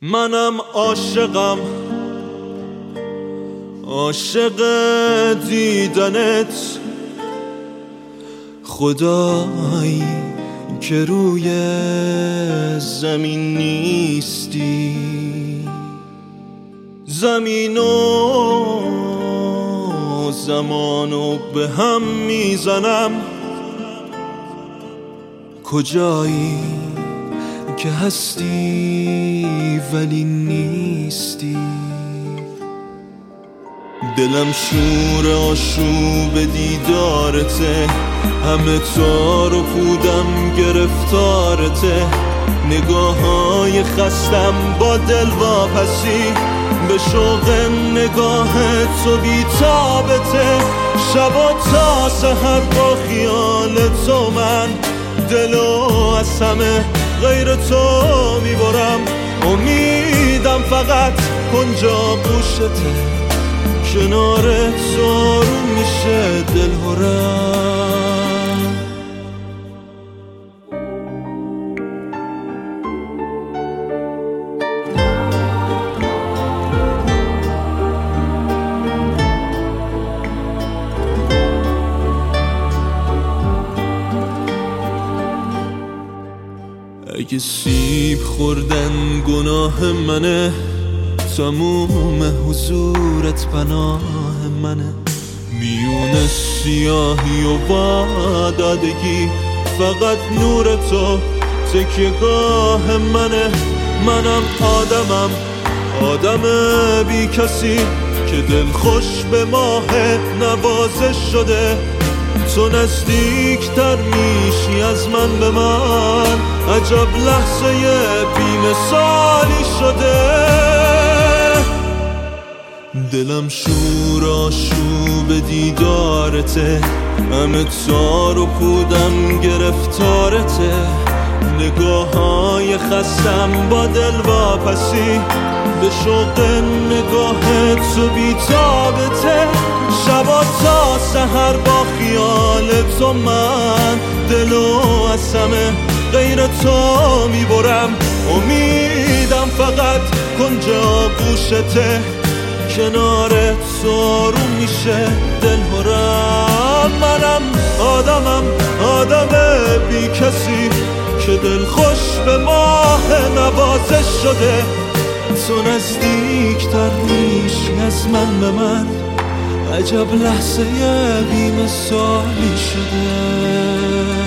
منم عاشقم، عاشق دیدنت، خدایی که روی زمین نیستی. زمین و زمانو به هم میزنم، کجایی که هستی ولی نیستی. دلم شور آشوب دیدارته، همه تار و پودم گرفتارته. نگاه‌های خستم با دل واپسی، به شوق نگاه تو بی‌تابته. شبا تا سحر با خیال تو من دلو از همه غیر تو میبرم. امیدم فقط کنجا گوشته، کنار تو رو میشه دلهرم. اگه سیب خوردن گناه منه، تموم حضورت پناه منه. میون سیاهی و وادادگی فقط نور تو تکیه‌گاه منه. منم آدمم، آدم بی کسی که دل خوش به ماه نوازش شده. تو نزدیکتر میشی از من به من، عجب لحظه بی مثالی شده. دلم شور آشوب دیدارته، همه تار و پودم گرفتارته. نگاه‌های خستم با دل واپسی، به شوق نگاه تو بی‌تابته. شبا تا سحر با خیال تو من دلو از همه غیر تو میبرم. امیدم فقط کنجا گوشته، کنار تو رو میشه دلهرم. منم آدمم، آدم بی کسی که دل خوش به ماه نوازش شده. تو نزدیکتر میشی از من به من، عجب لحظه بی مثالی شده.